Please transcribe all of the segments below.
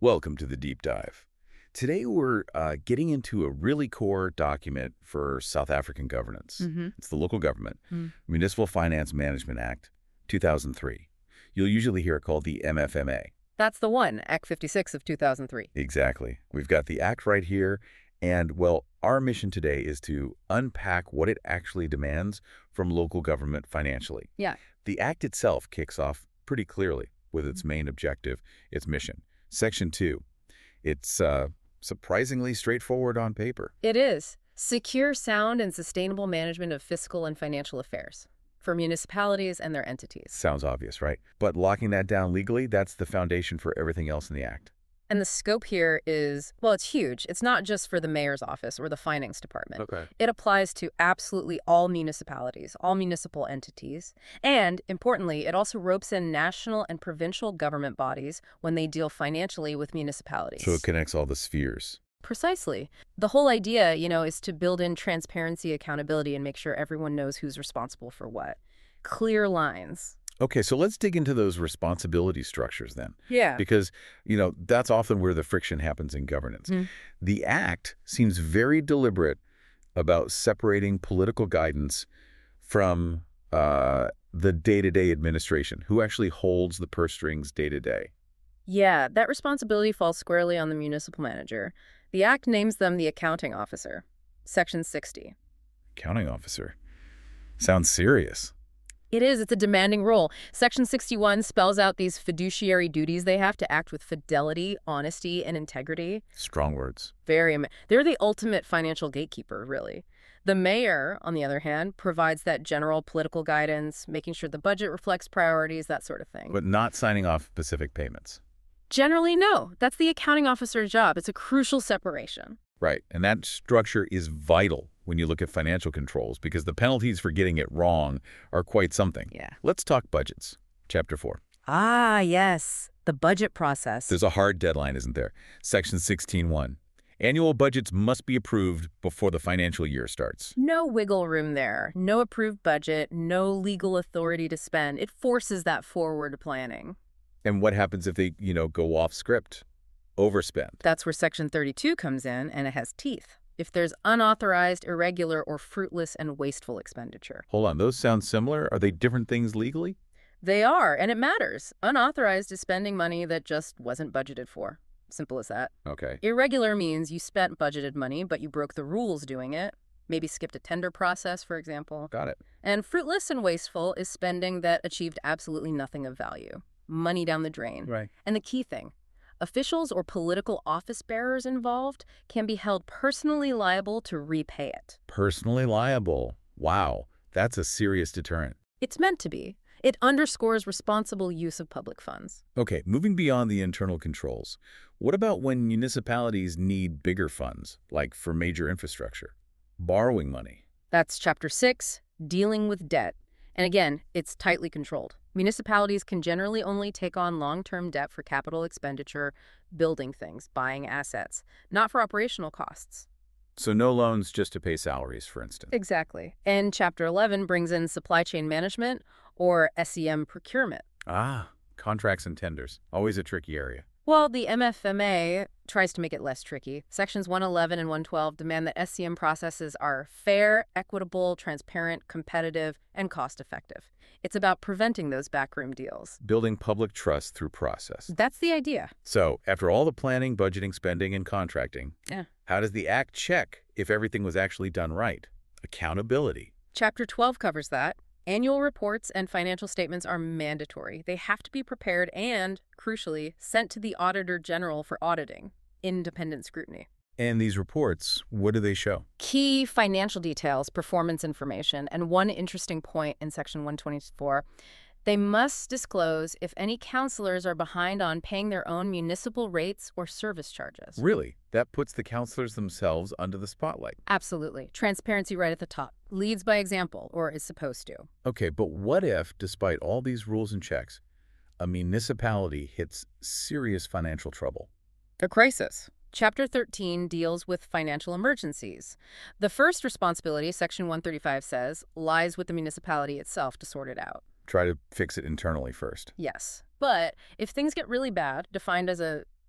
Welcome to the deep dive. Today we're getting into a really core document for South African governance. It's the Local Government Municipal Finance Management Act, 2003. You'll usually hear it called the MFMA. That's the one, Act 56 of 2003. Exactly. We've got the act right here, and, well, our mission today is to unpack what it actually demands from local government financially. Yeah. The act itself kicks off pretty clearly with its main objective, its mission. Section 2. It's surprisingly straightforward on paper. It is. Secure, sound, and sustainable management of fiscal and financial affairs for municipalities and their entities. Sounds obvious, right? But locking that down legally, that's the foundation for everything else in the act. And the scope here is, well, it's huge. It's not just for the mayor's office or the finance department. Okay. It applies to absolutely all municipalities, all municipal entities. And, importantly, it also ropes in national and provincial government bodies when they deal financially with municipalities. So it connects all the spheres. Precisely. The whole idea, is to build in transparency, accountability, and make sure everyone knows who's responsible for what. Clear lines. Okay, so let's dig into those responsibility structures then. Yeah. Because, that's often where the friction happens in governance. The act seems very deliberate about separating political guidance from the day-to-day administration, who actually holds the purse strings day-to-day. Yeah, that responsibility falls squarely on the municipal manager. The Act names them the accounting officer. Section 60. Accounting officer. Sounds serious. It is. It's a demanding role. Section 61 spells out these fiduciary duties they have to act with fidelity, honesty, and integrity. Strong words. They're the ultimate financial gatekeeper, really. The mayor, on the other hand, provides that general political guidance, making sure the budget reflects priorities, that sort of thing. But not signing off specific payments. Generally, no. That's the accounting officer's job. It's a crucial separation. Right, and that structure is vital when you look at financial controls because the penalties for getting it wrong are quite something. Yeah. Let's talk budgets. Chapter 4. Ah, yes. The budget process. There's a hard deadline, isn't there? Section 16(1). Annual budgets must be approved before the financial year starts. No wiggle room there. No approved budget, no legal authority to spend. It forces that forward planning. And what happens if they, go off script? Overspend. That's where Section 32 comes in, and it has teeth. If there's unauthorized, irregular, or fruitless and wasteful expenditure. Hold on, those sound similar? Are they different things legally? They are, and it matters. Unauthorized is spending money that just wasn't budgeted for. Simple as that. Okay. Irregular means you spent budgeted money, but you broke the rules doing it. Maybe skipped a tender process, for example. Got it. And fruitless and wasteful is spending that achieved absolutely nothing of value. Money down the drain. Right. And the key thing, officials or political office bearers involved can be held personally liable to repay it. Personally liable. Wow, that's a serious deterrent. It's meant to be. It underscores responsible use of public funds. Okay, moving beyond the internal controls, what about when municipalities need bigger funds, like for major infrastructure? Borrowing money. That's Chapter 6, Dealing with Debt. And again, it's tightly controlled. Municipalities can generally only take on long-term debt for capital expenditure, building things, buying assets, not for operational costs. So no loans just to pay salaries, for instance. Exactly. And Chapter 11 brings in supply chain management, or SEM procurement. Ah, contracts and tenders. Always a tricky area. Well, the MFMA tries to make it less tricky. Sections 111 and 112 demand that SCM processes are fair, equitable, transparent, competitive, and cost-effective. It's about preventing those backroom deals. Building public trust through process. That's the idea. So, after all the planning, budgeting, spending, and contracting, Yeah. How does the Act check if everything was actually done right? Accountability. Chapter 12 covers that. Annual reports and financial statements are mandatory. They have to be prepared and, crucially, sent to the Auditor General for auditing. Independent scrutiny. And these reports, what do they show? Key financial details, performance information, and one interesting point in Section 124, they must disclose if any councilors are behind on paying their own municipal rates or service charges. Really? That puts the councilors themselves under the spotlight. Absolutely. Transparency right at the top. Leads by example, or is supposed to. Okay, but what if, despite all these rules and checks, a municipality hits serious financial trouble? A crisis. Chapter 13 deals with financial emergencies. The first responsibility, Section 135 says, lies with the municipality itself to sort it out. Try to fix it internally first. Yes. But if things get really bad, defined as a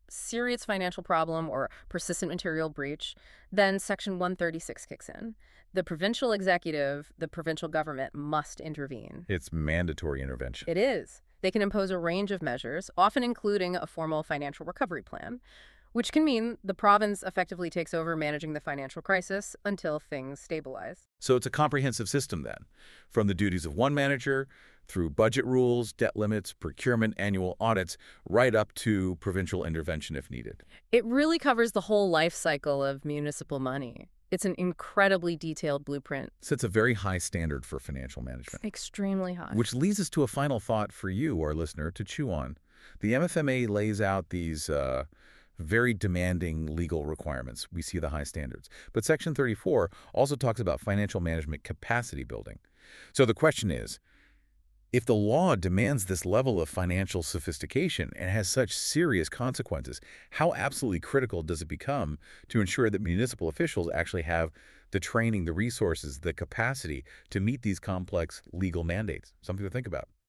serious financial problem or persistent material breach, then Section 136 kicks in. The provincial executive, the provincial government, must intervene. It's mandatory intervention. It is. They can impose a range of measures, often including a formal financial recovery plan, which can mean the province effectively takes over managing the financial crisis until things stabilize. So it's a comprehensive system then, from the duties of one manager through budget rules, debt limits, procurement, annual audits, right up to provincial intervention if needed. It really covers the whole life cycle of municipal money. It's an incredibly detailed blueprint. Sets a very high standard for financial management. Extremely high. Which leads us to a final thought for you, our listener, to chew on. The MFMA lays out these very demanding legal requirements. We see the high standards. But Section 34 also talks about financial management capacity building. So the question is, if the law demands this level of financial sophistication and has such serious consequences, how absolutely critical does it become to ensure that municipal officials actually have the training, the resources, the capacity to meet these complex legal mandates? Something to think about.